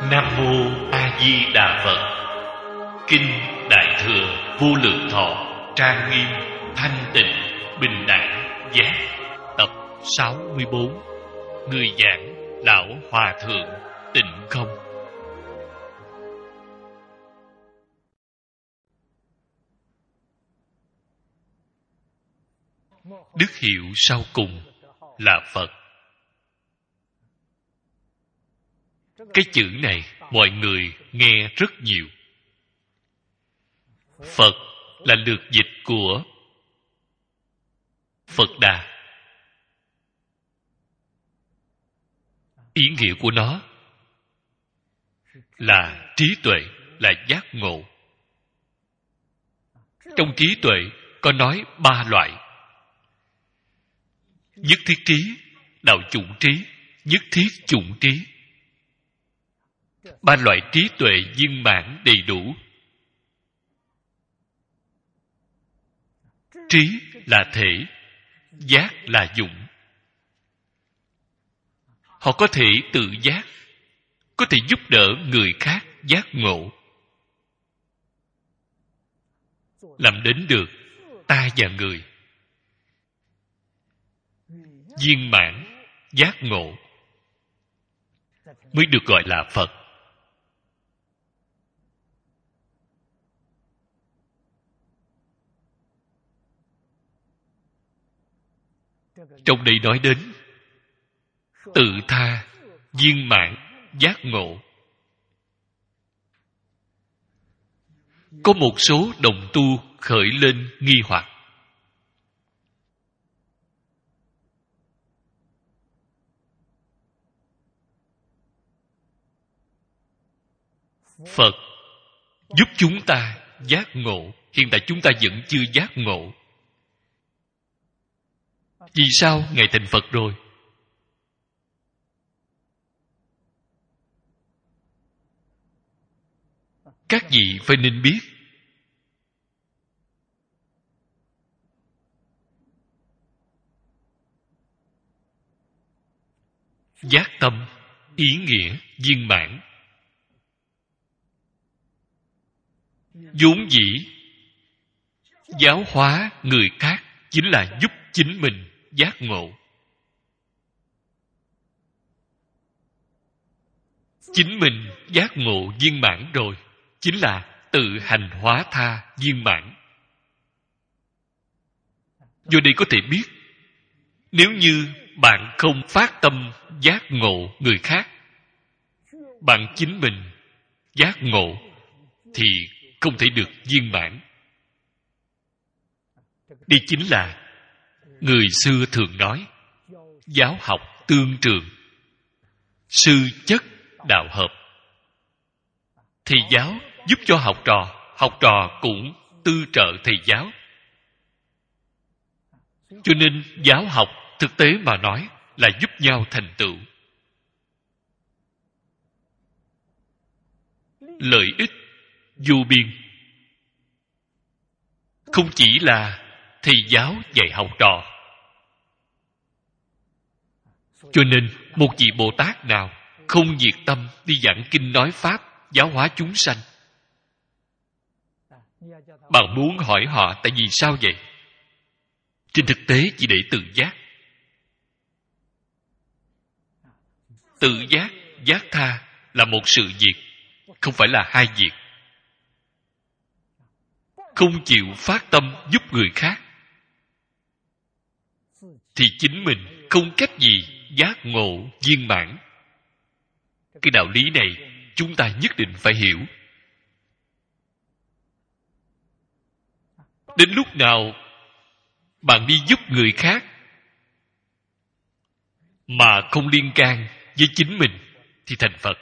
Nam mô A Di Đà Phật. Kinh Đại Thừa Vô Lượng Thọ, trang nghiêm, thanh tịnh, bình đẳng, giác. Tập 64. Người giảng Lão Hòa Thượng Tịnh Không. Đức hiệu sau cùng là Phật. Cái chữ này mọi người nghe rất nhiều. Phật là lược dịch của Phật Đà. Ý nghĩa của nó là trí tuệ, là giác ngộ. Trong trí tuệ có nói 3 loại: nhất thiết trí, đạo chủng trí, nhất thiết chủng trí. 3 loại trí tuệ viên mãn đầy đủ. Trí là thể, giác là dụng. Họ có thể tự giác, có thể giúp đỡ người khác giác ngộ, làm đến được ta và người viên mãn giác ngộ, mới được gọi là Phật. Trong đây nói đến tự tha viên mãn giác ngộ. Có một số đồng tu khởi lên nghi hoặc: Phật giúp chúng ta giác ngộ, hiện tại chúng ta vẫn chưa giác ngộ. Vì sao Ngài thành Phật rồi? Các vị phải nên biết, giác tâm ý nghĩa viên mãn, vốn dĩ giáo hóa người khác chính là giúp chính mình giác ngộ. Chính mình giác ngộ viên mãn rồi, chính là tự hành hóa tha viên mãn. Do đây có thể biết, nếu như bạn không phát tâm giác ngộ người khác, bạn chính mình giác ngộ thì không thể được viên mãn. Đây chính là người xưa thường nói giáo học tương trường, sư chất đạo hợp. Thầy giáo giúp cho học trò cũng tư trợ thầy giáo. Cho nên giáo học thực tế mà nói là giúp nhau thành tựu. Lợi ích vô biên. Không chỉ là thầy giáo dạy học trò. Cho nên một vị Bồ Tát nào không nhiệt tâm đi giảng kinh nói pháp, giáo hóa chúng sanh, bạn muốn hỏi họ tại vì sao vậy? Trên thực tế chỉ để tự giác. Tự giác, giác tha là một sự việc, không phải là hai việc. Không chịu phát tâm giúp người khác thì chính mình không cách gì giác ngộ viên mãn. Cái đạo lý này chúng ta nhất định phải hiểu. Đến lúc nào bạn đi giúp người khác mà không liên can với chính mình thì thành Phật.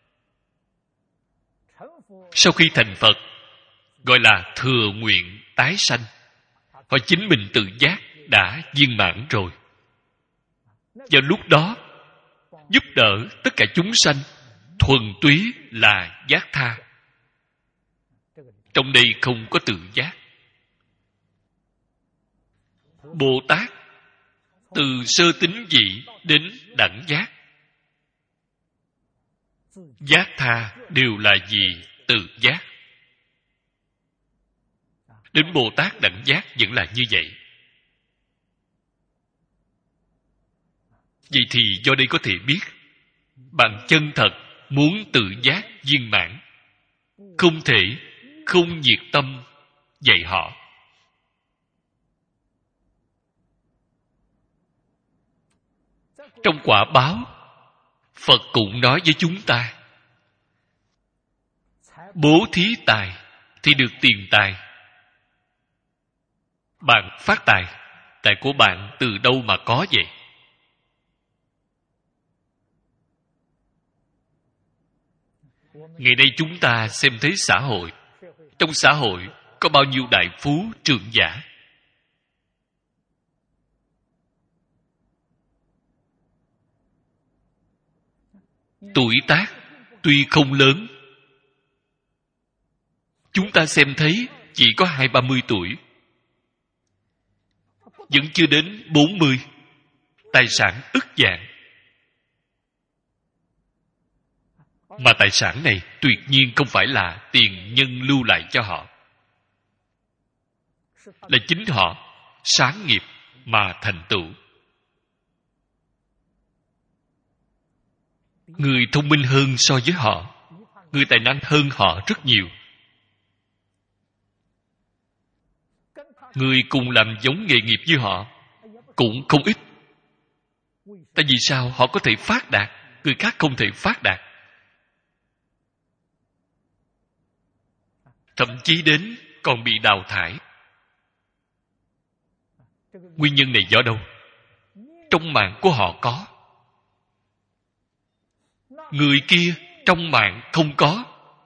Sau khi thành Phật gọi là thừa nguyện tái sanh. Họ chính mình tự giác đã viên mãn rồi. Vào lúc đó giúp đỡ tất cả chúng sanh thuần túy là giác tha. Trong đây không có tự giác. Bồ Tát từ sơ tín vị đến đẳng giác Giác tha đều là gì? Tự giác. Đến Bồ Tát đẳng giác vẫn là như vậy. Vậy thì do đây có thể biết, bạn chân thật muốn tự giác viên mãn, không thể không nhiệt tâm dạy họ. Trong quả báo, Phật cũng nói với chúng ta, bố thí tài thì được tiền tài. Bạn phát tài, tài của bạn từ đâu mà có vậy? Ngày nay chúng ta xem thấy xã hội. Trong xã hội có bao nhiêu đại phú trưởng giả? Tuổi tác tuy không lớn, chúng ta xem thấy chỉ có 20-30 tuổi, vẫn chưa đến 40, tài sản ức vạn. Mà tài sản này tuyệt nhiên không phải là tiền nhân lưu lại cho họ, là chính họ sáng nghiệp mà thành tựu. Người thông minh hơn so với họ, người tài năng hơn họ rất nhiều. Người cùng làm giống nghề nghiệp như họ cũng không ít. Tại vì sao họ có thể phát đạt, người khác không thể phát đạt? Thậm chí đến còn bị đào thải. Nguyên nhân này do đâu? Trong mạng của họ có, người kia trong mạng không có.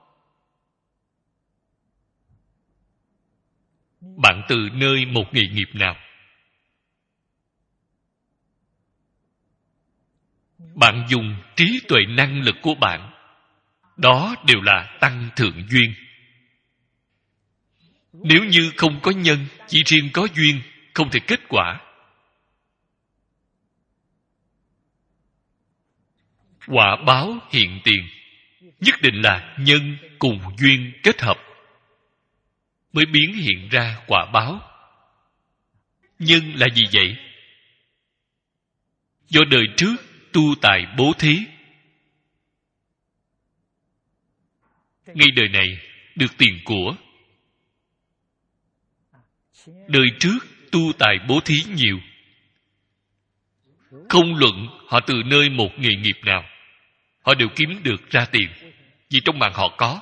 Bạn từ nơi một nghề nghiệp nào? Bạn dùng trí tuệ năng lực của bạn, đó đều là tăng thượng duyên. Nếu như không có nhân, chỉ riêng có duyên, không thể kết quả. Quả báo hiện tiền, nhất định là nhân cùng duyên kết hợp mới biến hiện ra quả báo. Nhân là gì vậy? Do đời trước tu tài bố thí, ngay đời này được tiền của. Đời trước tu tài bố thí nhiều, không luận họ từ nơi một nghề nghiệp nào, họ đều kiếm được ra tiền, vì trong mạng họ có.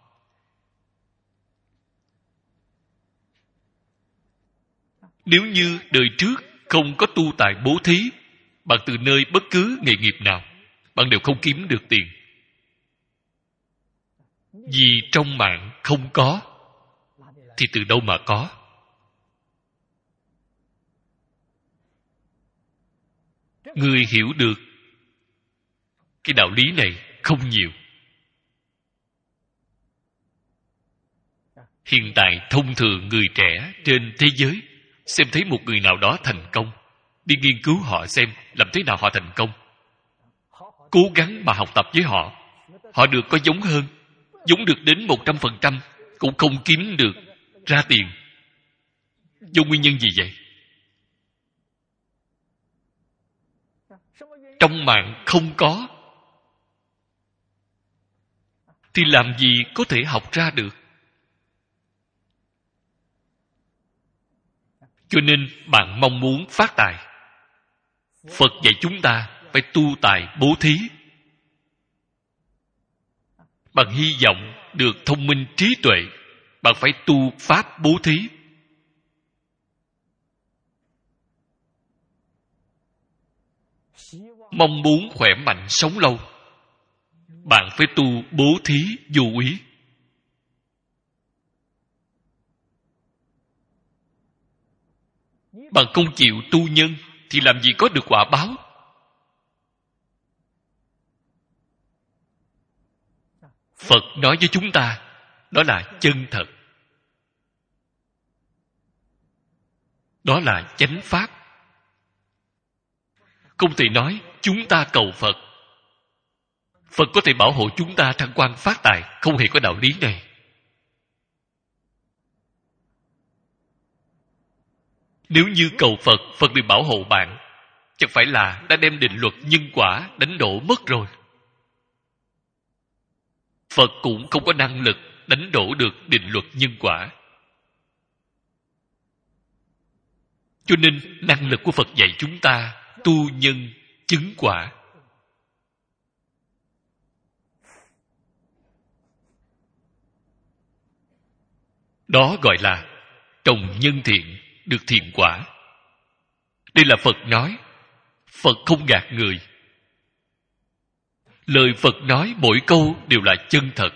Nếu như đời trước không có tu tài bố thí, bạn từ nơi bất cứ nghề nghiệp nào, bạn đều không kiếm được tiền. Vì trong mạng không có, thì từ đâu mà có? Người hiểu được cái đạo lý này không nhiều. Hiện tại thông thường người trẻ trên thế giới xem thấy một người nào đó thành công, đi nghiên cứu họ xem làm thế nào họ thành công, cố gắng mà học tập với họ. Họ được có giống hơn, giống được đến 100%, cũng không kiếm được ra tiền. Do nguyên nhân gì vậy? Trong mạng không có, thì làm gì có thể học ra được? Cho nên bạn mong muốn phát tài, Phật dạy chúng ta phải tu tài bố thí. Bạn hy vọng được thông minh trí tuệ, bạn phải tu pháp bố thí. Mong muốn khỏe mạnh sống lâu, bạn phải tu bố thí vô úy. Bạn không chịu tu nhân thì làm gì có được quả báo? Phật nói với chúng ta, đó là chân thật, đó là chánh pháp. Không thể nói chúng ta cầu Phật, Phật có thể bảo hộ chúng ta thăng quan phát tài, không hề có đạo lý này. Nếu như cầu Phật, Phật đi bảo hộ bạn, chẳng phải là đã đem định luật nhân quả đánh đổ mất rồi. Phật cũng không có năng lực đánh đổ được định luật nhân quả. Cho nên năng lực của Phật dạy chúng ta tu nhân chứng quả. Đó gọi là trồng nhân thiện được thiện quả. Đây là Phật nói. Phật không gạt người. Lời Phật nói mỗi câu đều là chân thật.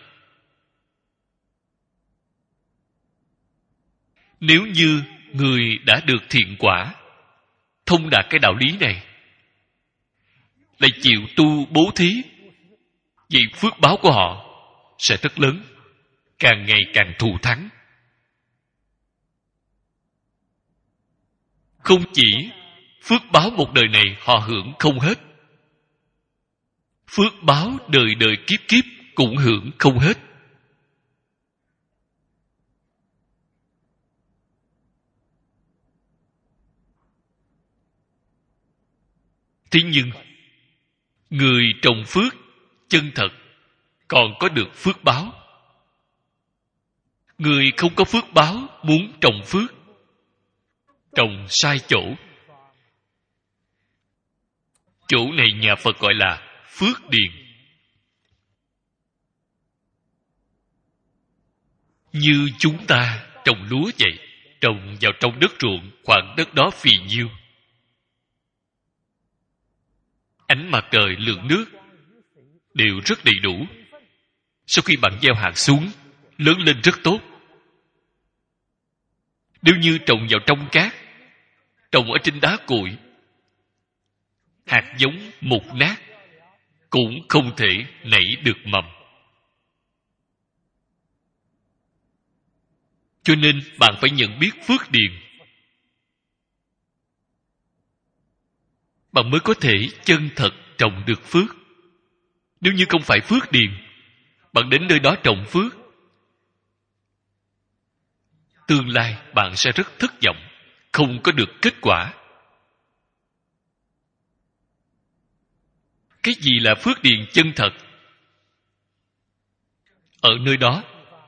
Nếu như người đã được thiện quả, thông đạt cái đạo lý này, lại chịu tu bố thí, vậy phước báo của họ sẽ rất lớn, càng ngày càng thù thắng. Không chỉ phước báo một đời này họ hưởng không hết, phước báo đời đời kiếp kiếp cũng hưởng không hết. Thế nhưng người trồng phước chân thật còn có được phước báo. Người không có phước báo muốn trồng phước, trồng sai chỗ. Chỗ này nhà Phật gọi là phước điền. Như chúng ta trồng lúa vậy, trồng vào trong đất ruộng, khoảng đất đó phì nhiêu. Ánh mặt trời, lượng nước đều rất đầy đủ. Sau khi bạn gieo hạt xuống, lớn lên rất tốt. Nếu như trồng vào trong cát, trồng ở trên đá cuội, hạt giống mục nát, cũng không thể nảy được mầm. Cho nên bạn phải nhận biết phước điền, bạn mới có thể chân thật trồng được phước. Nếu như không phải phước điền, bạn đến nơi đó trồng phước, tương lai bạn sẽ rất thất vọng, không có được kết quả. Cái gì là phước điền chân thật? Ở nơi đó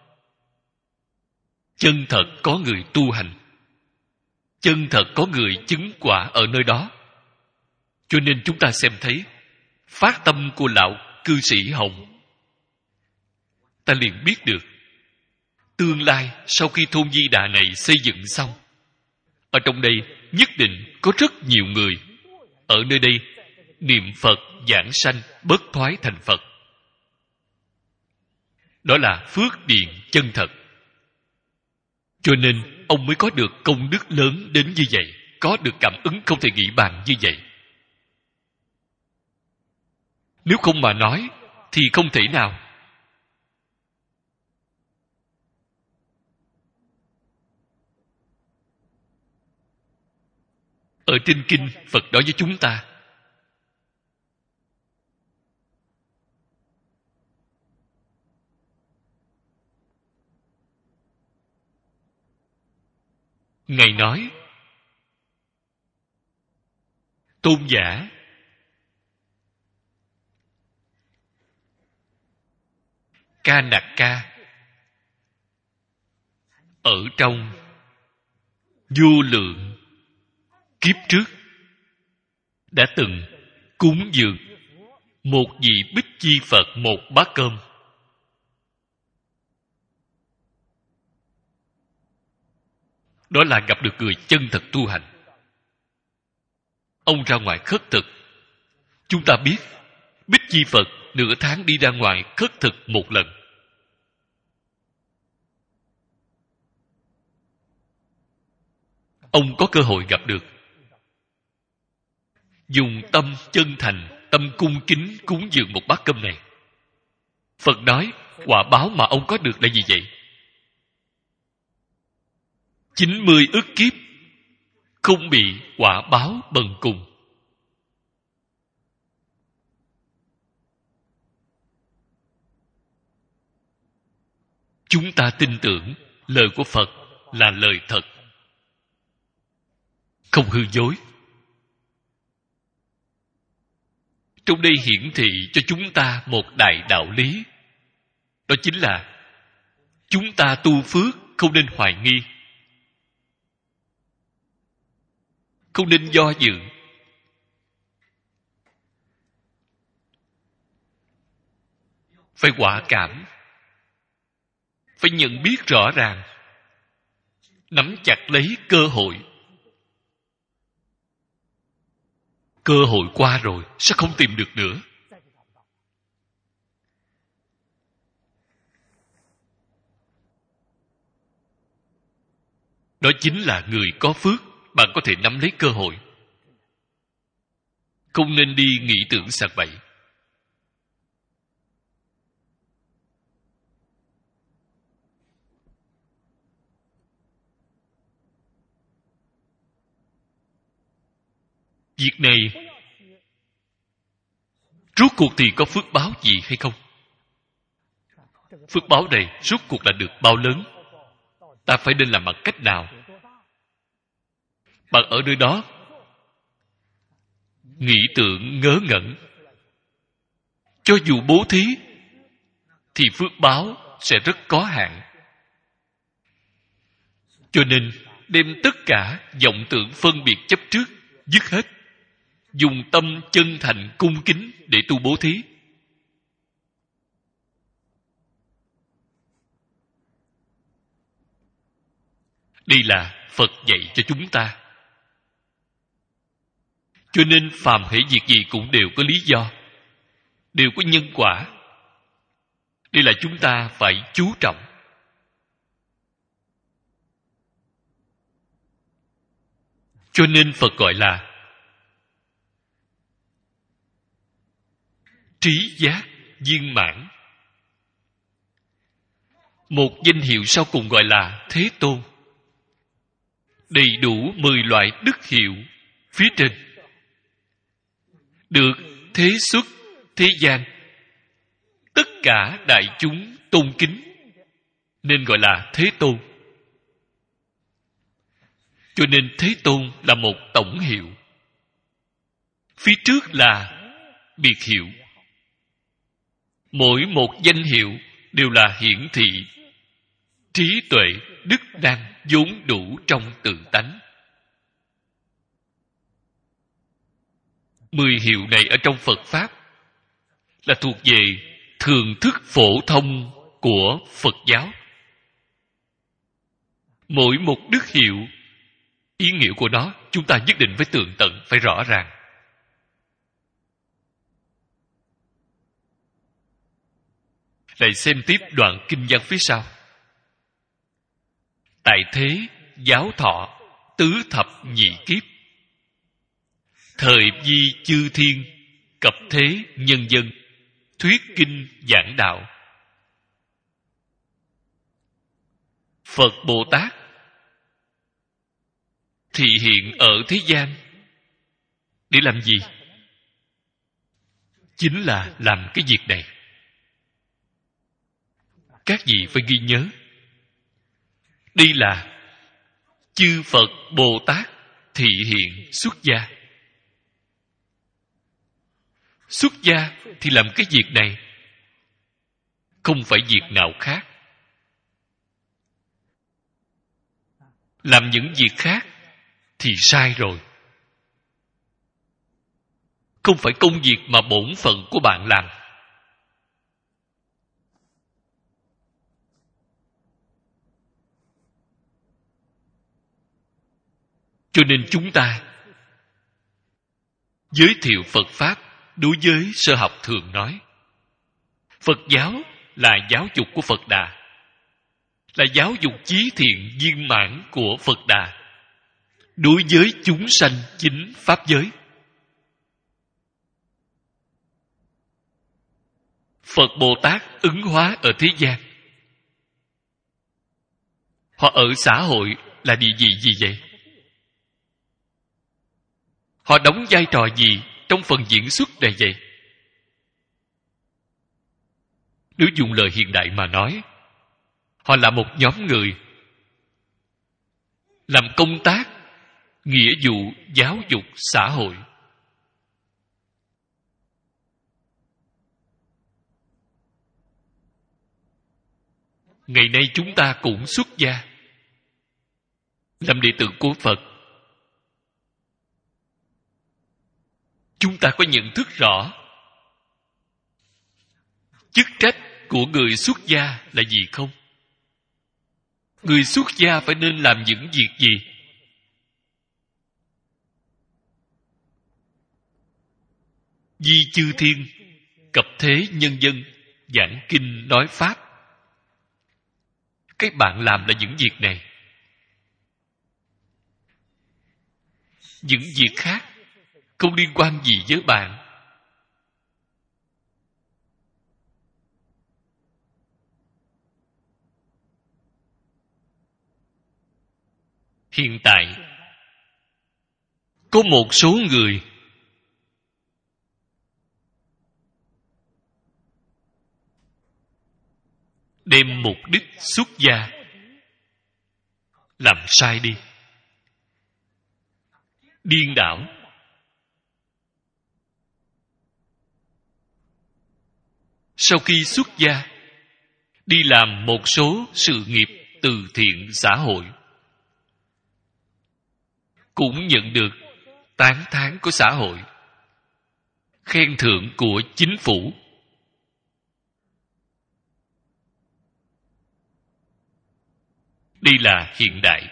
chân thật có người tu hành, chân thật có người chứng quả ở nơi đó. Cho nên chúng ta xem thấy phát tâm của lão cư sĩ Hồng, ta liền biết được tương lai sau khi thôn Di Đà này xây dựng xong, ở trong đây nhất định có rất nhiều người ở nơi đây niệm Phật giảng sanh bất thoái thành Phật. Đó là phước điền chân thật. Cho nên ông mới có được công đức lớn đến như vậy, có được cảm ứng không thể nghĩ bàn như vậy. Nếu không mà nói thì không thể nào. Ở trên kinh Phật nói với chúng ta, Ngài nói tôn giả Ca Nặc Ca ở trong vô lượng kiếp trước đã từng cúng dường một vị Bích Chi Phật một bát cơm. Đó là gặp được người chân thật tu hành. Ông ra ngoài khất thực. Chúng ta biết Bích Chi Phật nửa tháng đi ra ngoài khất thực một lần. Ông có cơ hội gặp được, dùng tâm chân thành, tâm cung kính cúng dường một bát cơm này. Phật nói quả báo mà ông có được là gì vậy? 90 ức kiếp không bị quả báo bần cùng. chúng ta tin tưởng lời của Phật là lời thật, không hư dối. Trong đây hiển thị cho chúng ta một đại đạo lý, đó chính là chúng ta tu phước không nên hoài nghi, không nên do dự. Phải quả cảm, phải nhận biết rõ ràng, nắm chặt lấy cơ hội. Cơ hội qua rồi sẽ không tìm được nữa. Đó chính là người có phước, bạn có thể nắm lấy cơ hội, không nên đi nghĩ tưởng sạc bậy. Việc này rốt cuộc thì có phước báo gì hay không? Phước báo này rốt cuộc là được bao lớn? Ta phải nên làm bằng cách nào? Bạn ở nơi đó nghĩ tưởng ngớ ngẩn, cho dù bố thí thì phước báo sẽ rất có hạn. Cho nên đem tất cả vọng tưởng phân biệt chấp trước dứt hết, dùng tâm chân thành cung kính để tu bố thí. Đây là Phật dạy cho chúng ta. Cho nên phàm hễ việc gì cũng đều có lý do, đều có nhân quả. Đây là chúng ta phải chú trọng. Cho nên Phật gọi là trí giác viên mãn. Một danh hiệu sau cùng gọi là Thế Tôn. Đầy đủ 10 loại đức hiệu phía trên, được thế xuất thế gian tất cả đại chúng tôn kính, nên gọi là Thế Tôn. Cho nên Thế Tôn là một tổng hiệu, phía trước là biệt hiệu. Mỗi một danh hiệu đều là hiển thị trí tuệ đức năng vốn đủ trong tự tánh. 10 hiệu này ở trong Phật Pháp là thuộc về thường thức phổ thông của Phật giáo. Mỗi một đức hiệu, ý nghĩa của nó chúng ta nhất định phải tường tận, phải rõ ràng. Lại xem tiếp đoạn kinh văn phía sau. Tại thế giáo thọ tứ thập nhị kiếp, thời vi chư thiên cập thế nhân dân, thuyết kinh giảng đạo. Phật Bồ Tát thị hiện ở thế gian để làm gì? Chính là làm cái việc này. Các vị phải ghi nhớ, đây là chư Phật Bồ Tát thị hiện xuất gia. Xuất gia thì làm cái việc này, không phải việc nào khác. Làm những việc khác thì sai rồi. Không phải công việc mà bổn phận của bạn làm. Cho nên chúng ta giới thiệu Phật Pháp đối với sơ học thường nói, Phật giáo là giáo dục của Phật Đà, là giáo dục chí thiện viên mãn của Phật Đà đối với chúng sanh chính Pháp giới. Phật Bồ Tát ứng hóa ở thế gian. Họ ở xã hội là địa vị gì vậy? Họ đóng vai trò gì trong phần diễn xuất này vậy? Nếu dùng lời hiện đại mà nói, Họ là một nhóm người làm công tác nghĩa vụ giáo dục xã hội. Ngày nay chúng ta cũng xuất gia làm đệ tử của Phật. Chúng ta có nhận thức rõ chức trách của người xuất gia là gì không? Người xuất gia phải nên làm những việc gì? Vi chư thiên, cập thế nhân dân, giảng kinh nói pháp. Các bạn làm là những việc này. Những việc khác không liên quan gì với bạn. Hiện tại có một số người đem mục đích xuất gia làm sai đi, điên đảo. Sau khi xuất gia, đi làm một số sự nghiệp từ thiện xã hội, cũng nhận được tán thán của xã hội, khen thưởng của chính phủ. Đây là hiện đại.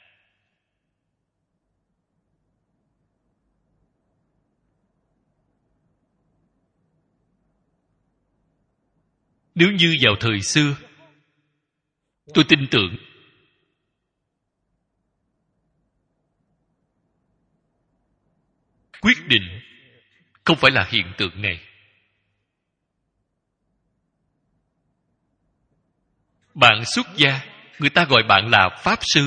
Nếu như vào thời xưa, tôi tin tưởng quyết định không phải là hiện tượng này. Bạn xuất gia, người ta gọi bạn là Pháp Sư.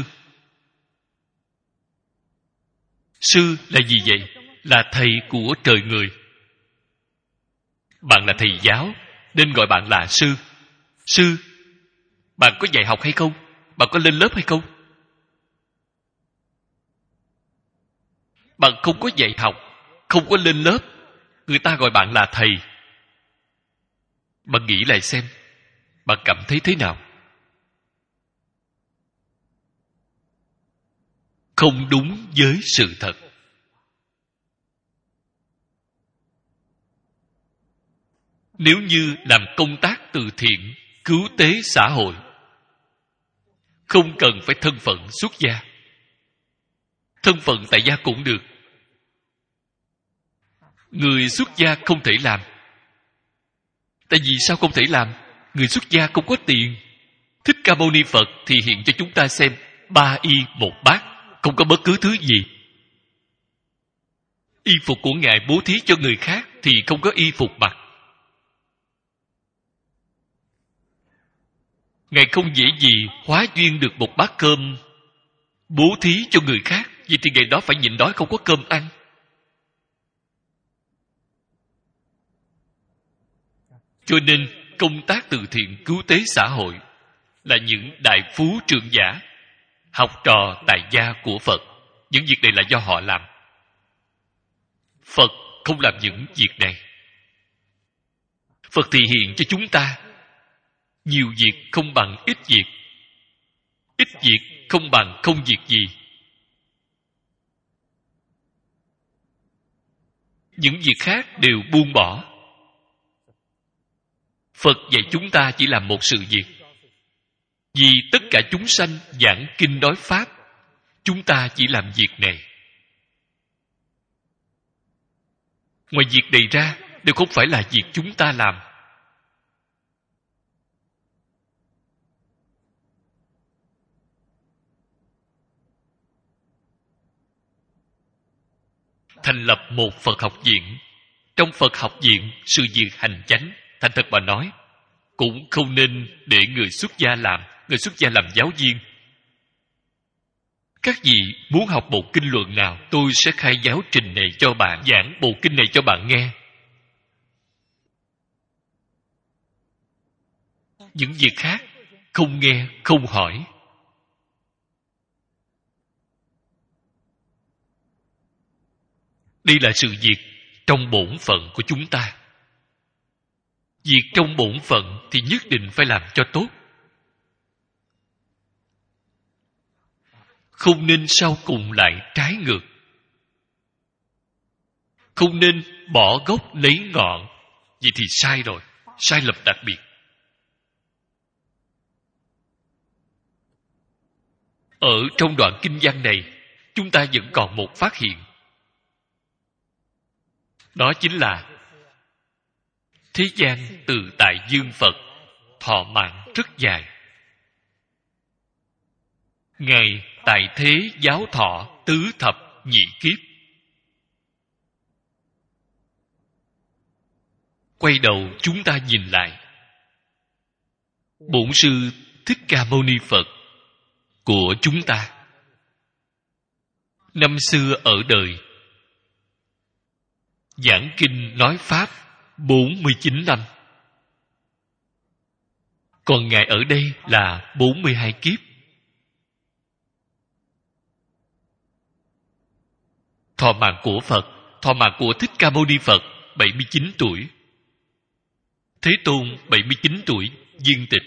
Sư là gì vậy? Là thầy của trời người. Bạn là thầy giáo, nên gọi bạn là sư. Sư, bạn có dạy học hay không? Bạn có lên lớp hay không? Bạn không có dạy học, không có lên lớp, người ta gọi bạn là thầy. Bạn nghĩ lại xem, bạn cảm thấy thế nào? Không đúng với sự thật. Nếu như làm công tác từ thiện, cứu tế xã hội, không cần phải thân phận xuất gia. Thân phận tại gia cũng được. Người xuất gia không thể làm. Tại vì sao không thể làm? Người xuất gia không có tiền. Thích Ca Mâu Ni Phật thì hiện cho chúng ta xem 3 y 1 bát, không có bất cứ thứ gì. Y phục của Ngài bố thí cho người khác thì không có y phục mặc. Ngài không dễ gì hóa duyên được một bát cơm bố thí cho người khác. Vậy thì ngày đó phải nhịn đói không có cơm ăn. Cho nên công tác từ thiện cứu tế xã hội là những đại phú trưởng giả, học trò tại gia của Phật. Những việc này là do họ làm. Phật không làm những việc này. Phật thị hiện cho chúng ta nhiều việc không bằng ít việc, ít việc không bằng không việc gì. Những việc khác đều buông bỏ. Phật dạy chúng ta chỉ làm một sự việc. Vì tất cả chúng sanh giảng kinh nói pháp, chúng ta chỉ làm việc này. Ngoài việc này ra, đều không phải là việc chúng ta làm. Thành lập một Phật học viện. Trong Phật học viện, sự việc hành chánh, thành thật mà nói, cũng không nên để người xuất gia làm. Người xuất gia làm giáo viên. Các vị muốn học bộ kinh luận nào, tôi sẽ khai giáo trình này cho bạn, giảng bộ kinh này cho bạn nghe. Những việc khác không nghe, không hỏi. Đây là sự việc trong bổn phận của chúng ta. Việc trong bổn phận thì nhất định phải làm cho tốt. Không nên sau cùng lại trái ngược. Không nên bỏ gốc lấy ngọn. Vậy thì sai rồi, sai lầm đặc biệt. Ở trong đoạn kinh văn này, chúng ta vẫn còn một phát hiện. Đó chính là thế gian từ tại dương Phật thọ mạng rất dài. Ngài tại thế giáo thọ tứ thập nhị kiếp. Quay đầu chúng ta nhìn lại, Bổn Sư Thích Ca Mâu Ni Phật của chúng ta năm xưa ở đời giảng kinh nói pháp 49 năm. Còn Ngài ở đây là 42 kiếp. Thọ mạng của Phật, thọ mạng của Thích Ca Mâu Ni Phật 79 tuổi. Thế Tôn 79 tuổi viên tịch.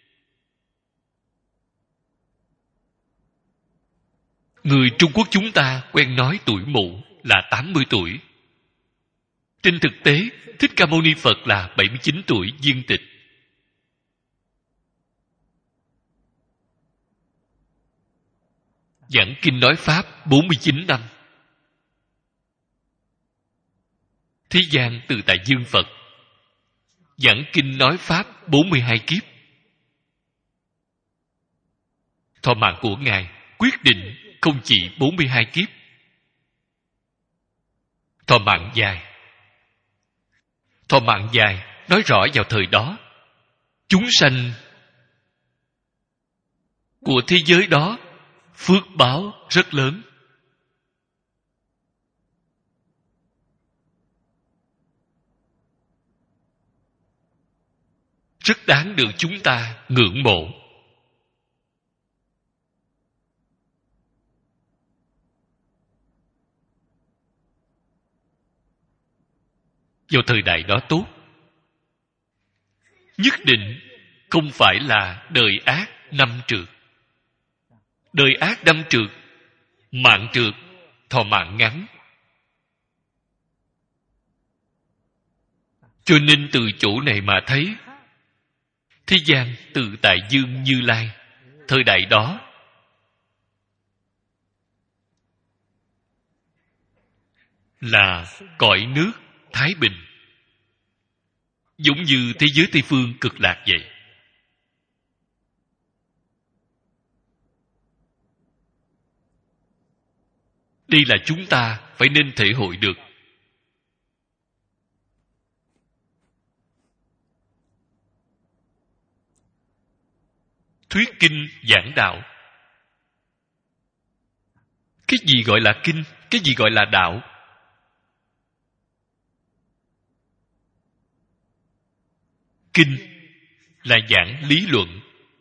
Người Trung Quốc chúng ta quen nói tuổi mụ là 80 tuổi. Trên thực tế, Thích Ca Mâu Ni Phật là 79 tuổi viên tịch. Giảng kinh nói pháp 49 năm. Thế gian từ tại dương Phật giảng kinh nói pháp 42 kiếp. Thọ mạng của Ngài quyết định không chỉ 42 kiếp. Thọ mạng dài. Thọ mạng dài nói rõ vào thời đó chúng sanh của thế giới đó phước báo rất lớn. Rất đáng được chúng ta ngưỡng mộ. Vào thời đại đó tốt, nhất định không phải là đời ác năm trượt. Đời ác năm trượt, mạng trượt, thọ mạng ngắn. Cho nên từ chỗ này mà thấy thế gian từ tại dương Như Lai thời đại đó là cõi nước thái bình, giống như thế giới Tây phương cực lạc vậy. Đây là chúng ta phải nên thể hội được. Thuyết kinh giảng đạo. Cái gì gọi là kinh? Cái gì gọi là đạo? Kinh là giảng lý luận,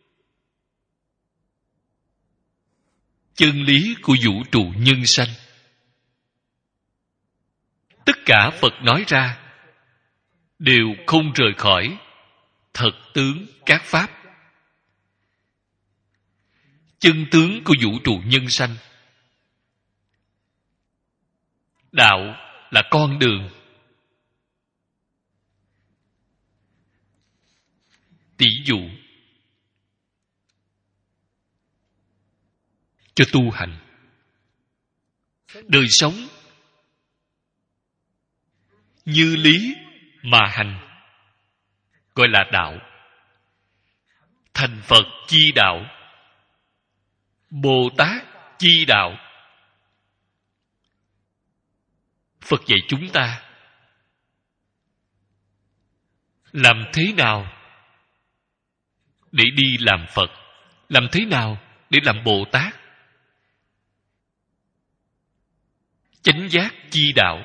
chân lý của vũ trụ nhân sanh. Tất cả Phật nói ra đều không rời khỏi thật tướng các pháp, chân tướng của vũ trụ nhân sanh. Đạo là con đường. Tỷ dụ cho tu hành. Đời sống như lý mà hành gọi là đạo. Thành Phật chi đạo, Bồ Tát chi đạo. Phật dạy chúng ta làm thế nào để đi làm Phật, làm thế nào để làm Bồ Tát. Chánh giác chi đạo.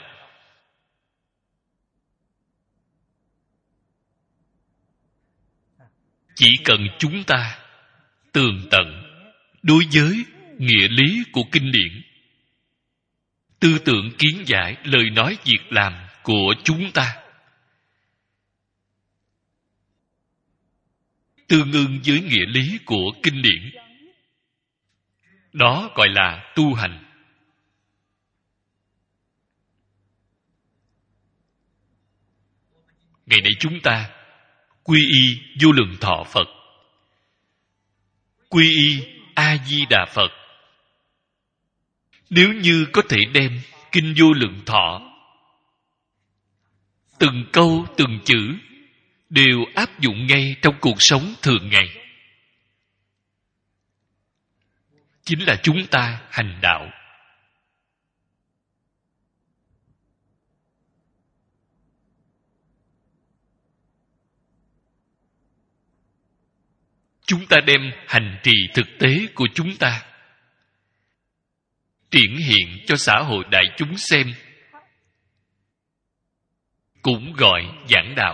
Chỉ cần chúng ta tường tận đối với nghĩa lý của kinh điển, tư tưởng kiến giải, lời nói việc làm của chúng ta tương ưng với nghĩa lý của kinh điển. Đó gọi là tu hành. Ngày nay chúng ta quy y vô lượng thọ Phật, quy y A Di Đà Phật. Nếu như có thể đem kinh vô lượng thọ từng câu từng chữ đều áp dụng ngay trong cuộc sống thường ngày, chính là chúng ta hành đạo. Chúng ta đem hành trì thực tế của chúng ta triển hiện cho xã hội đại chúng xem, cũng gọi giảng đạo.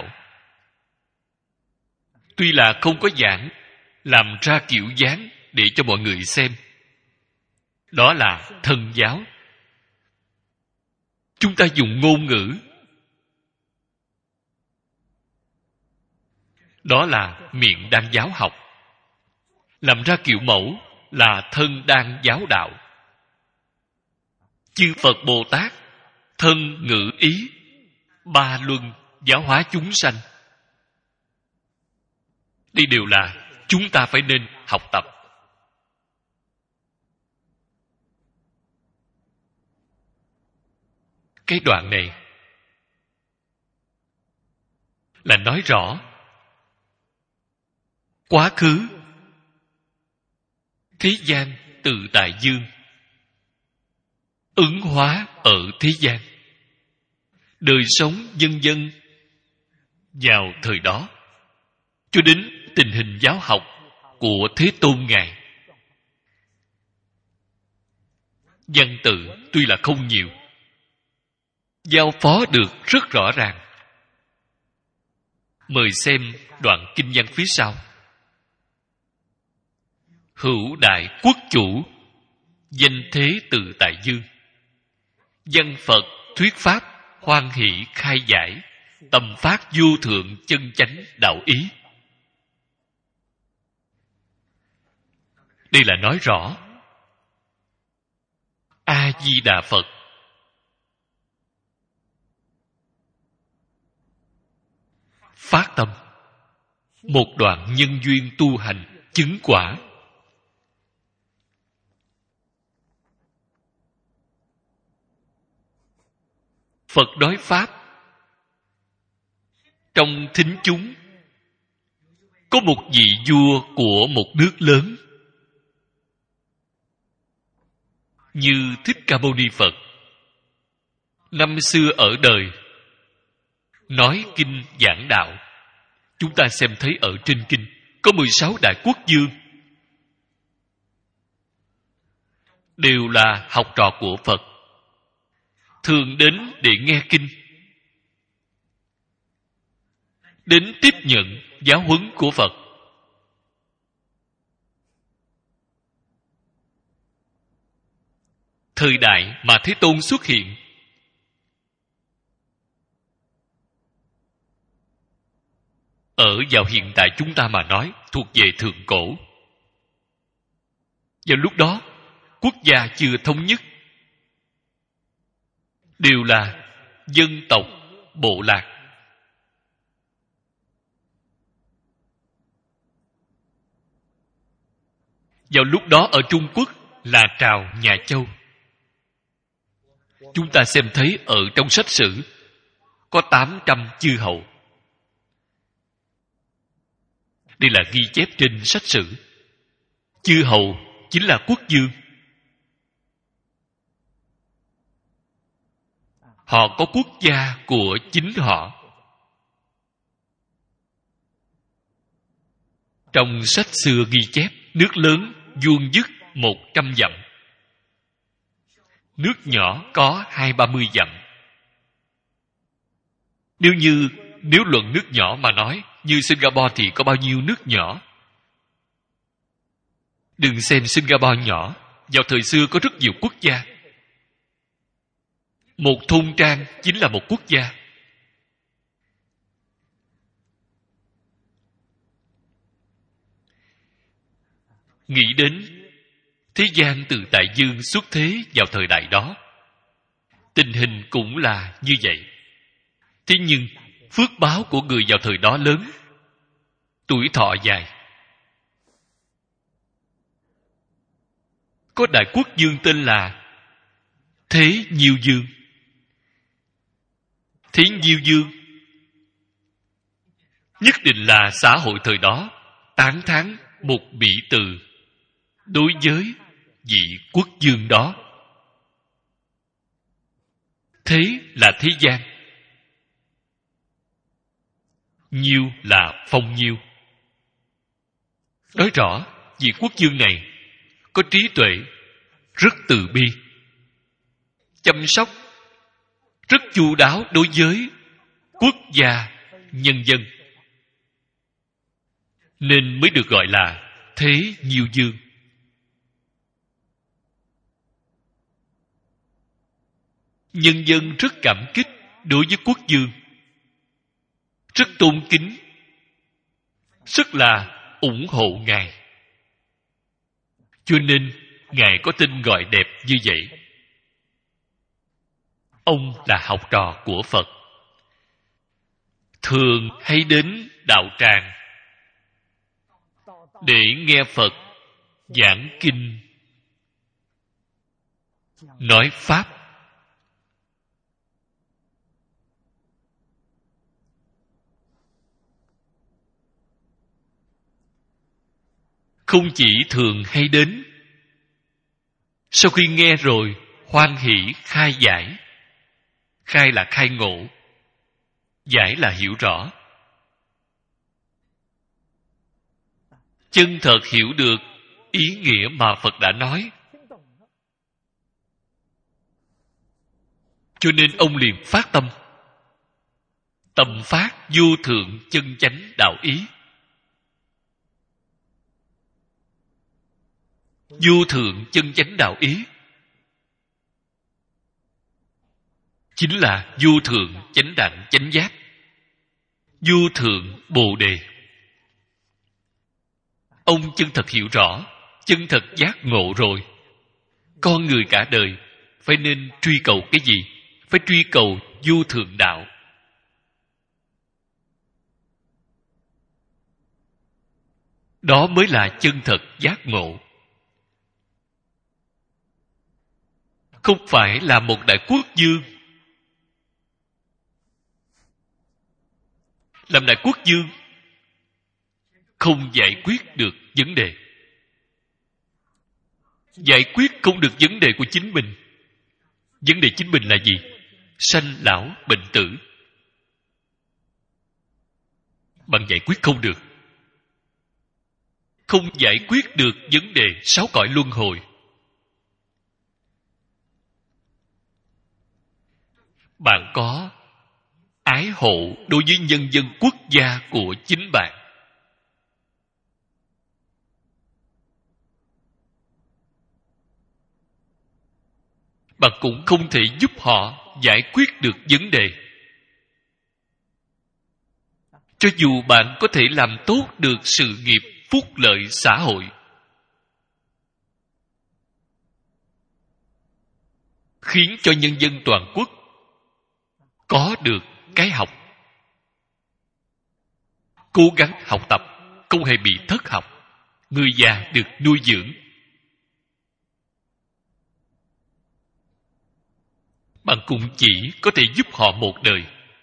Tuy là không có giảng, làm ra kiểu dáng để cho mọi người xem, đó là thân giáo. Chúng ta dùng ngôn ngữ, đó là miệng đang giáo học. Làm ra kiểu mẫu là thân đang giáo đạo. Chư Phật Bồ Tát thân ngữ ý ba luân giáo hóa chúng sanh. Đây đều là chúng ta phải nên học tập. Cái đoạn này là nói rõ quá khứ thế gian từ đại dương ứng hóa ở thế gian, đời sống dân dân vào thời đó, cho đến tình hình giáo học của Thế Tôn Ngài. Văn tự tuy là không nhiều, giao phó được rất rõ ràng. Mời xem đoạn kinh văn phía sau. Hữu đại quốc chủ, danh thế từ tại dương. Văn Phật thuyết pháp, hoan hỷ khai giải, tầm phát vô thượng chân chánh đạo ý. Đây là nói rõ A Di Đà Phật phát tâm một đoạn nhân duyên tu hành chứng quả. Phật nói pháp, trong thính chúng có một vị vua của một nước lớn như Thích Ca Mâu Ni Phật. Năm xưa ở đời nói kinh giảng đạo, chúng ta xem thấy ở trên kinh có 16 đại quốc vương, đều là học trò của Phật, thường đến để nghe kinh, đến tiếp nhận giáo huấn của Phật. Thời đại mà Thế Tôn xuất hiện, ở vào hiện tại chúng ta mà nói, thuộc về thượng cổ. Vào lúc đó, quốc gia chưa thống nhất, đều là dân tộc bộ lạc. Vào lúc đó ở Trung Quốc là Trào Nhà Châu. Chúng ta xem thấy ở trong sách sử có 800 chư hầu. Đây là ghi chép trên sách sử. Chư hầu chính là quốc vương. Họ có quốc gia của chính họ. Trong sách xưa ghi chép, nước lớn vuông vức 100 dặm, nước nhỏ có 20-30 dặm. Nếu luận nước nhỏ mà nói, như Singapore thì có bao nhiêu nước nhỏ? Đừng xem Singapore nhỏ, vào thời xưa có rất nhiều quốc gia. Một thôn trang chính là một quốc gia. Nghĩ đến thế gian từ đại dương xuất thế vào thời đại đó, tình hình cũng là như vậy. Thế nhưng phước báo của người vào thời đó lớn, tuổi thọ dài. Có đại quốc vương tên là Thế Nhiêu Dương. Thế Nhiêu Dương nhất định là xã hội thời đó tán thán một mỹ từ đối với vị quốc vương đó. Thế là thế gian, Nhiêu là phong nhiêu. Nói rõ vị quốc vương này có trí tuệ, rất từ bi, chăm sóc rất chu đáo đối với quốc gia, nhân dân, nên mới được gọi là Thế Nhiêu Dương. Nhân dân rất cảm kích đối với quốc vương, rất tôn kính, rất là ủng hộ ngài, cho nên ngài có tên gọi đẹp như vậy. Ông là học trò của Phật, thường hay đến đạo tràng để nghe Phật giảng kinh, nói pháp. Không chỉ thường hay đến, sau khi nghe rồi hoan hỷ khai giải. Khai là khai ngộ, giải là hiểu rõ. Chân thật hiểu được ý nghĩa mà Phật đã nói, cho nên ông liền phát tâm, tâm phát vô thượng chân chánh đạo ý. Vô thượng chân chánh đạo ý chính là vô thượng chánh đẳng chánh giác, vô thượng bồ đề. Ông chân thật hiểu rõ, chân thật giác ngộ rồi, con người cả đời phải nên truy cầu cái gì? Phải truy cầu vô thượng đạo. Đó mới là chân thật giác ngộ. Không phải là một đại quốc vương. Làm đại quốc vương không giải quyết được vấn đề, giải quyết không được vấn đề của chính mình. Vấn đề chính mình là gì? Sanh lão bệnh tử. Bạn giải quyết không được, không giải quyết được vấn đề sáu cõi luân hồi. Bạn có ái hộ đối với nhân dân quốc gia của chính bạn, bạn cũng không thể giúp họ giải quyết được vấn đề. Cho dù bạn có thể làm tốt được sự nghiệp phúc lợi xã hội, khiến cho nhân dân toàn quốc có được cái học, cố gắng học tập, không hề bị thất học, người già được nuôi dưỡng, bạn cũng chỉ có thể giúp họ một đời.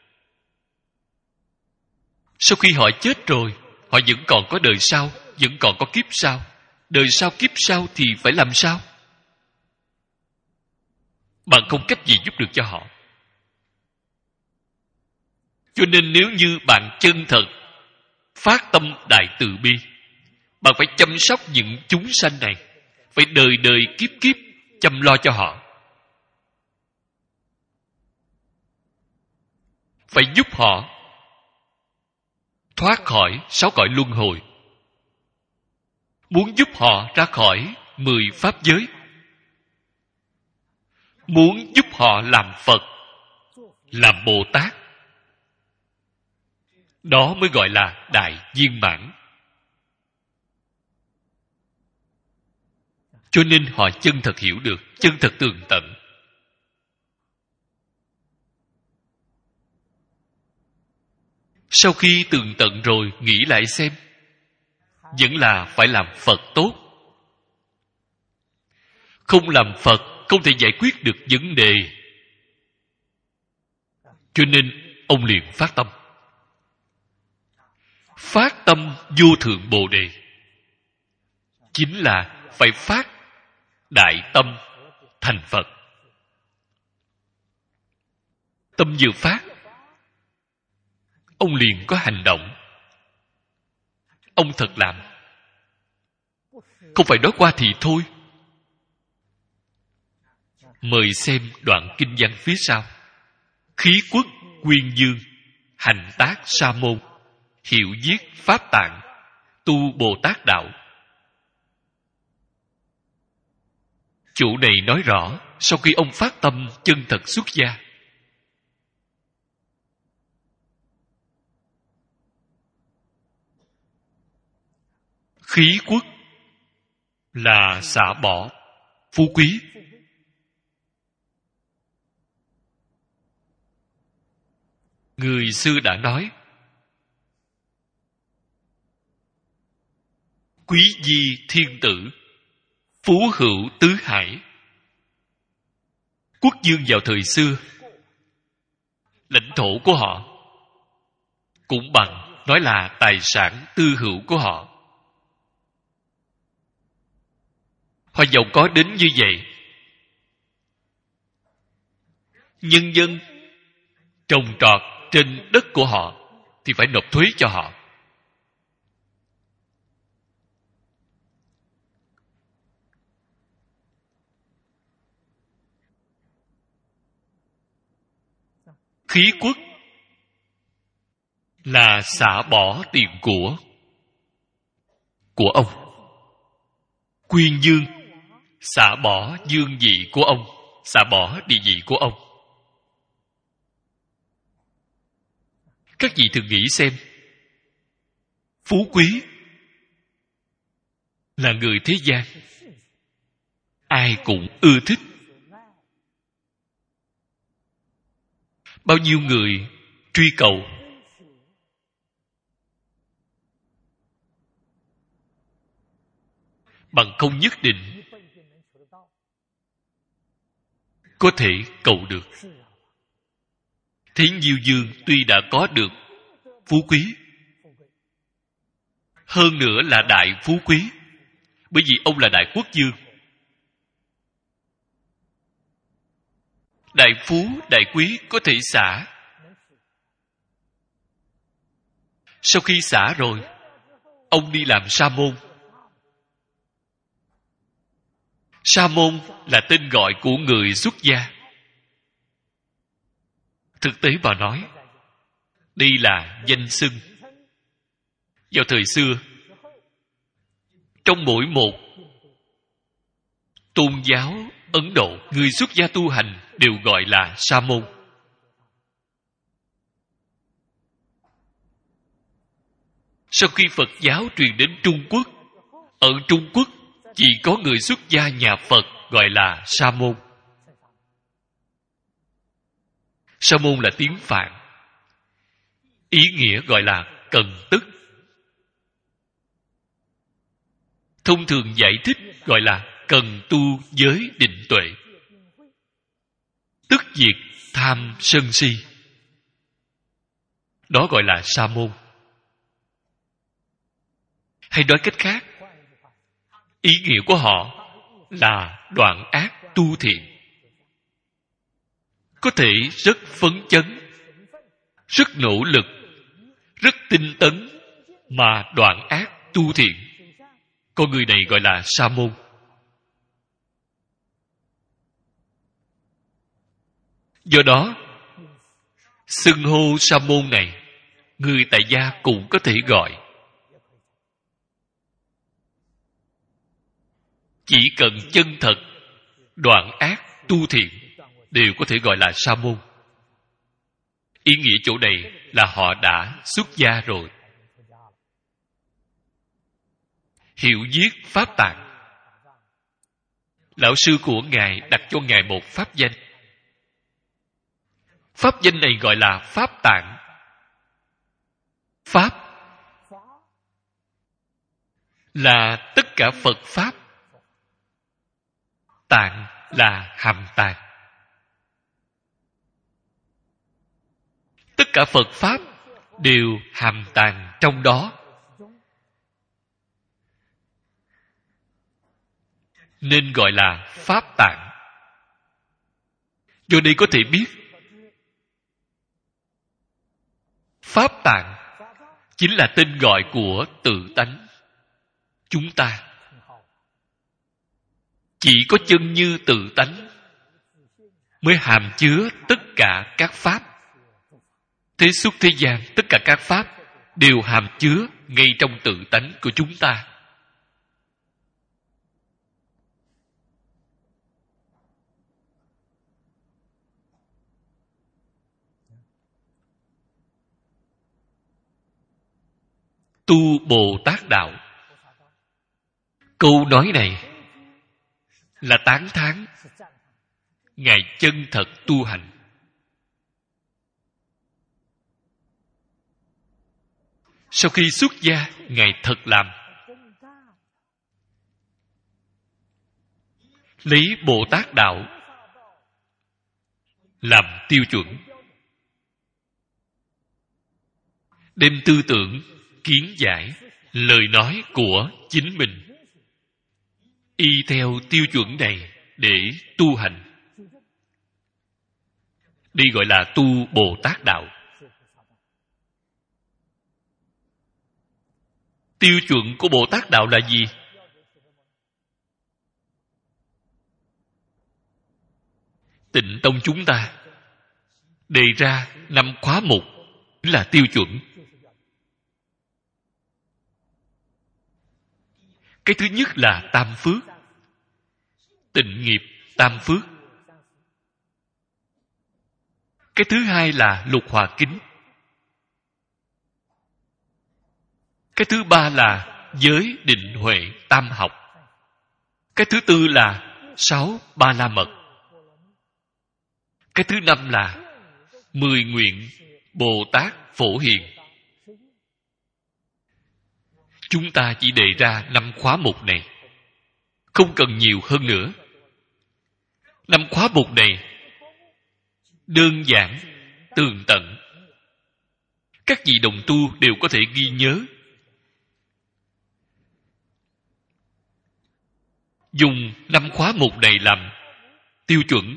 Sau khi họ chết rồi, họ vẫn còn có đời sau, vẫn còn có kiếp sau. Đời sau kiếp sau thì phải làm sao? Bạn không cách gì giúp được cho họ. Cho nên nếu như bạn chân thật phát tâm đại từ bi, bạn phải chăm sóc những chúng sanh này, phải đời đời kiếp kiếp chăm lo cho họ, phải giúp họ thoát khỏi sáu cõi luân hồi. muốn giúp họ ra khỏi 10 pháp giới, muốn giúp họ làm Phật, làm Bồ Tát. Đó mới gọi là đại viên mãn. Cho nên họ chân thật hiểu được, chân thật tường tận. Sau khi tường tận rồi, nghĩ lại xem, vẫn là phải làm Phật tốt. Không làm Phật, không thể giải quyết được vấn đề. Cho nên, ông liền phát tâm. Phát tâm vô thượng Bồ Đề chính là phải phát đại tâm thành Phật. Tâm vừa phát, ông liền có hành động. Ông thật làm. Không phải nói qua thì thôi. Mời xem đoạn kinh văn phía sau. Khí quốc Quyên Dương, hành tác sa môn, hiệu viết pháp tạng, tu Bồ Tát đạo. Chủ này nói rõ, sau khi ông phát tâm chân thật xuất gia, khí quốc là xả bỏ phú quý. Người xưa đã nói, quý di thiên tử, phú hữu tứ hải. Quốc dương vào thời xưa, lãnh thổ của họ cũng bằng nói là tài sản tư hữu của họ. Họ giàu có đến như vậy, nhân dân trồng trọt trên đất của họ thì phải nộp thuế cho họ. Khí quốc là xả bỏ tiền của ông. Quyên dương, xả bỏ dương vị của ông, xả bỏ địa vị của ông. Các vị thử nghĩ xem, phú quý là người thế gian, ai cũng ưa thích. Bao nhiêu người truy cầu. Bằng không nhất định có thể cầu được. Thế Diêu Dương tuy đã có được phú quý, hơn nữa là đại phú quý, bởi vì ông là đại quốc dương. Đại phú, đại quý có thể xả. Sau khi xả rồi, ông đi làm sa môn. Sa môn là tên gọi của người xuất gia. Thực tế mà nói, đây là danh xưng. Vào thời xưa, trong mỗi một tôn giáo Ấn Độ, người xuất gia tu hành đều gọi là sa môn. Sau khi Phật giáo truyền đến Trung Quốc, ở Trung Quốc chỉ có người xuất gia nhà Phật gọi là sa môn. Sa môn là tiếng Phạn, ý nghĩa gọi là cần tức. Thông thường giải thích gọi là cần tu giới định tuệ, tức diệt tham sân si. Đó gọi là sa môn. Hay nói cách khác, ý nghĩa của họ là đoạn ác tu thiện. Có thể rất phấn chấn, rất nỗ lực, rất tinh tấn mà đoạn ác tu thiện. Con người này gọi là sa môn. Do đó, xưng hô sa môn này, người tại gia cũng có thể gọi. chỉ cần chân thật đoạn ác tu thiện đều có thể gọi là sa môn. Ý nghĩa chỗ này là họ đã xuất gia rồi. Hiểu viết pháp tạng. Lão sư của Ngài đặt cho Ngài một pháp danh. Pháp danh này gọi là Pháp Tạng. Pháp là tất cả Phật Pháp. Tạng là hàm tàng. Tất cả Phật Pháp đều hàm tàng trong đó. Nên gọi là Pháp Tạng. Do đây có thể biết Pháp Tạng chính là tên gọi của tự tánh chúng ta. Chỉ có chân như tự tánh mới hàm chứa tất cả các pháp. Thế xuất thế gian, tất cả các pháp đều hàm chứa ngay trong tự tánh của chúng ta. Tu Bồ Tát Đạo. Câu nói này là tán thán Ngài chân thật tu hành. Sau khi xuất gia, Ngài thật làm. Lấy Bồ Tát Đạo làm tiêu chuẩn. Đem tư tưởng, kiến giải, lời nói của chính mình y theo tiêu chuẩn này để tu hành. Đây gọi là tu Bồ Tát Đạo. Tiêu chuẩn của Bồ Tát Đạo là gì? Tịnh Tông chúng ta đề ra 5 khóa mục là tiêu chuẩn. Cái thứ nhất là tam phước. Tịnh nghiệp tam phước. Cái thứ hai là lục hòa kính. Cái thứ ba là giới định huệ tam học. Cái thứ tư là 6 ba la mật. Cái thứ năm là 10 nguyện Bồ Tát Phổ Hiền. Chúng ta chỉ đề ra 5 khóa mục này, không cần nhiều hơn nữa. 5 khóa mục này đơn giản, tường tận. Các vị đồng tu đều có thể ghi nhớ. Dùng 5 khóa mục này làm tiêu chuẩn.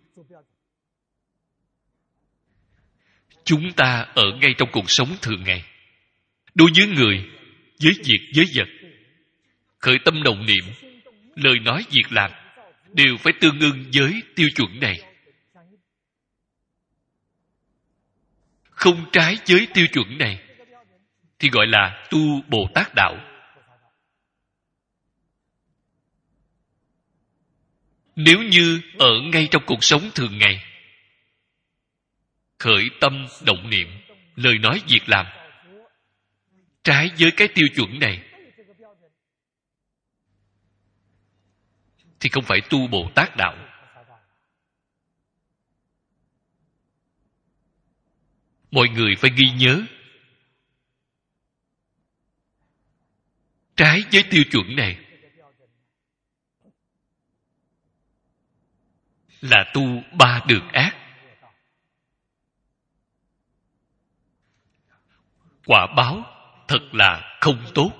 Chúng ta ở ngay trong cuộc sống thường ngày, đối với người, với việc, với vật, khởi tâm động niệm, lời nói, việc làm đều phải tương ưng với tiêu chuẩn này. Không trái với tiêu chuẩn này thì gọi là tu Bồ Tát Đạo. Nếu như ở ngay trong cuộc sống thường ngày, khởi tâm động niệm, lời nói, việc làm trái với cái tiêu chuẩn này thì không phải tu Bồ Tát Đạo. Mọi người phải ghi nhớ, trái với tiêu chuẩn này là tu 3 đường ác. Quả báo thật là không tốt.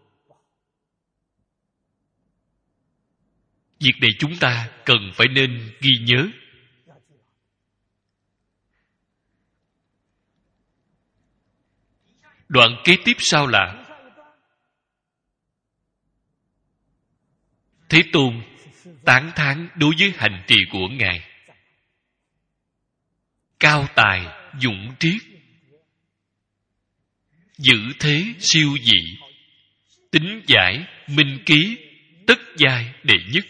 Việc này chúng ta cần phải nên ghi nhớ. Đoạn kế tiếp sau là Thế Tôn tán thán đối với hành trì của Ngài. Cao tài, dũng triết, giữ thế siêu dị, tính giải, minh ký, tất giai đệ nhất.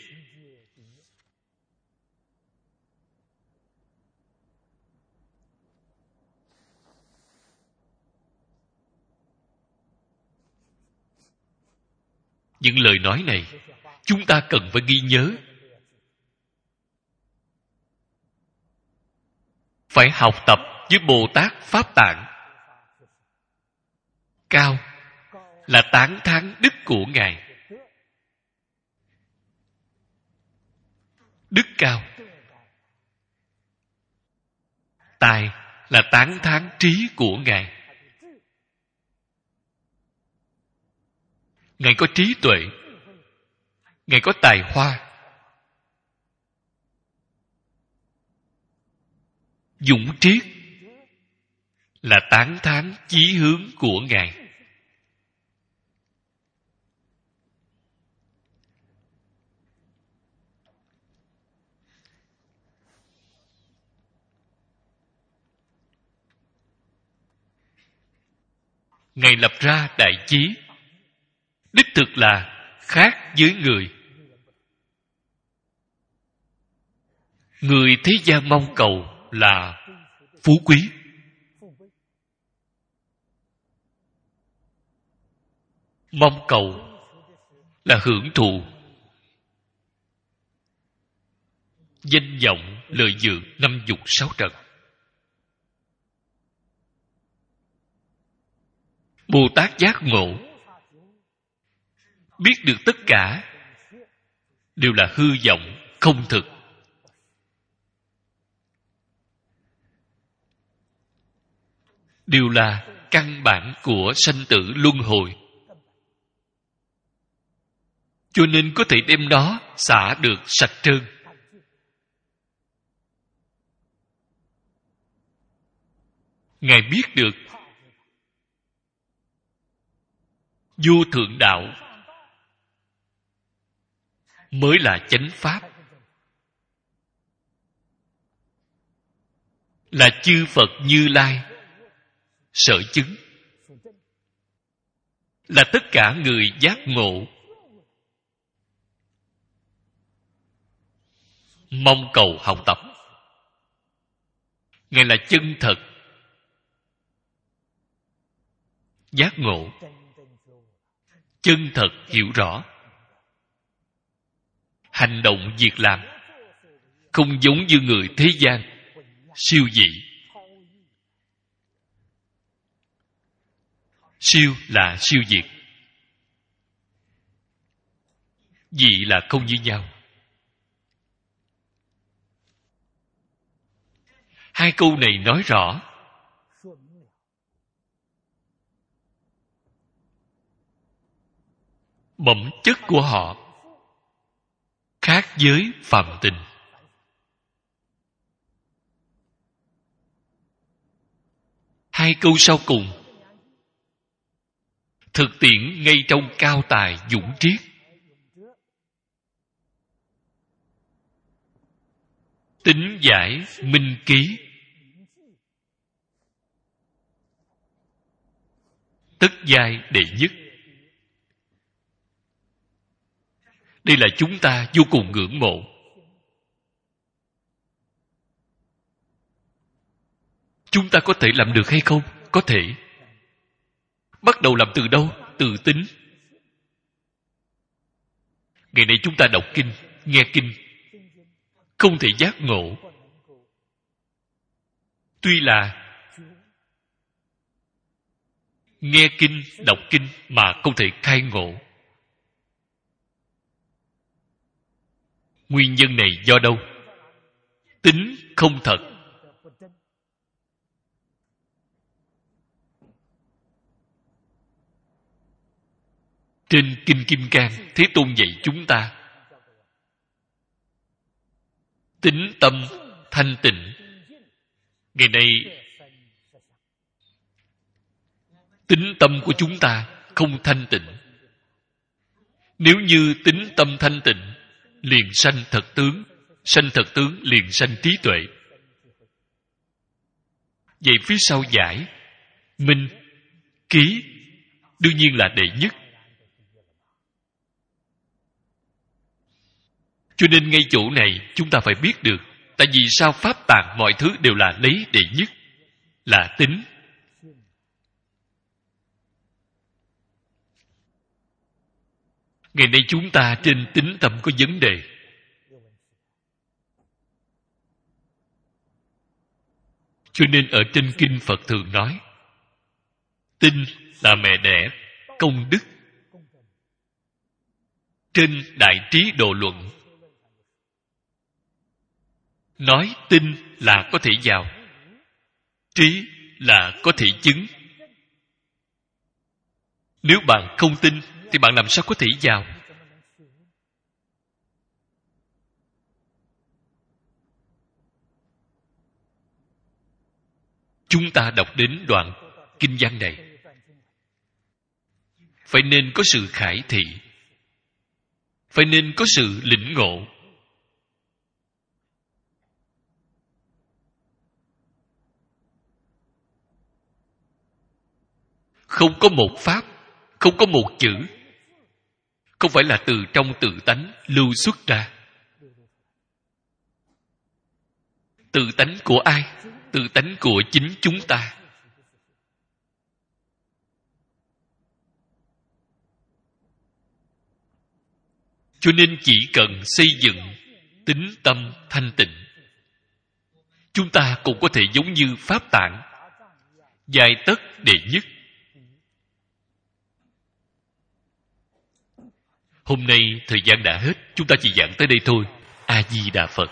Những lời nói này chúng ta cần phải ghi nhớ, phải học tập với Bồ Tát Pháp Tạng. Cao là tán thán đức của Ngài. Đức cao. Tài là tán thán trí của Ngài. Ngài có trí tuệ, Ngài có tài hoa. Dũng triết là tán thán chí hướng của Ngài. Ngài lập ra đại chí, đích thực là khác với người. Người thế gian mong cầu là phú quý. Mong cầu là hưởng thụ danh vọng, lợi dưỡng, năm dục sáu trần. Bồ Tát giác ngộ, biết được tất cả đều là hư vọng, không thực. Đều là căn bản của sanh tử luân hồi. Cho nên có thể đem nó xả được sạch trơn. Ngài biết được vô thượng đạo mới là chánh pháp, là chư Phật Như Lai sở chứng, là tất cả người giác ngộ mong cầu học tập. Ngài là chân thật giác ngộ, chân thật hiểu rõ. Hành động việc làm không giống như người thế gian siêu dị. Siêu là siêu diệt, dị là không như nhau. Hai câu này nói rõ bẩm chất của họ khác với phàm tình. Hai câu sau cùng thực tiễn ngay trong cao tài dũng triết. Tính giải minh ký, tất giai đệ nhất. Đây là chúng ta vô cùng ngưỡng mộ. Chúng ta có thể làm được hay không? Có thể. Bắt đầu làm từ đâu? Từ tính. Ngày nay chúng ta đọc kinh, nghe kinh, không thể giác ngộ. Tuy là nghe kinh, đọc kinh mà không thể khai ngộ. Nguyên nhân này do đâu? Tính không thật. Trên Kinh Kim Cang, Thế Tôn dạy chúng ta tính tâm thanh tịnh. Ngày nay tính tâm của chúng ta không thanh tịnh. Nếu như tính tâm thanh tịnh, liền sanh thật tướng, sanh thật tướng liền sanh trí tuệ. Vậy phía sau giải, minh, ký đương nhiên là đệ nhất. Cho nên ngay chỗ này chúng ta phải biết được, tại vì sao pháp tạng mọi thứ đều là lấy đệ nhất, là tính. Ngày nay chúng ta trên tính tâm có vấn đề. Cho nên ở trên kinh Phật thường nói, tinh là mẹ đẻ công đức. Trên Đại Trí Độ Luận nói tinh là có thể vào, trí là có thể chứng. Nếu bạn không tin thì bạn làm sao có thể vào? Chúng ta đọc đến đoạn kinh văn này, phải nên có sự khải thị, phải nên có sự lĩnh ngộ. Không có một pháp, không có một chữ, không phải là từ trong tự tánh lưu xuất ra. Tự tánh của ai? Tự tánh của chính chúng ta. Cho nên chỉ cần xây dựng tín tâm thanh tịnh, chúng ta cũng có thể giống như pháp tạng, giai tất đệ nhất. Hôm nay thời gian đã hết, chúng ta chỉ giảng tới đây thôi. A Di Đà Phật.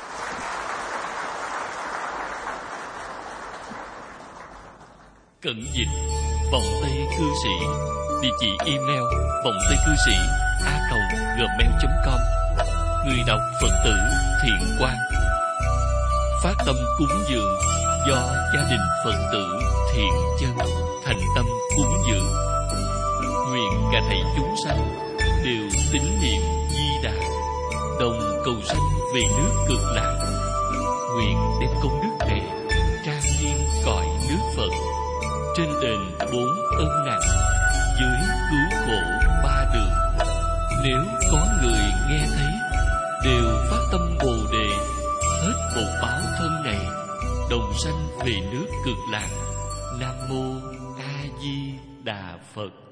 Cận dịch vọng tây cư sĩ, địa chỉ email vọng tây cư sĩ @gmail.com. Người đọc Phật tử Thiện Quang. Phát tâm cúng dường do gia đình Phật tử Thiện Chân thành tâm cúng dường. Nguyện cả thảy chúng sanh đều tín niệm Di Đà, đồng cầu sanh về nước Cực Lạc. Nguyện đem công đức này trang nghiêm cõi nước Phật, trên đền 4 ân nặng, dưới cứu khổ 3 đường. Nếu có người nghe thấy, đều phát tâm Bồ Đề, hết một báo thân này, đồng sanh về nước Cực Lạc. Nam mô A Di Đà Phật.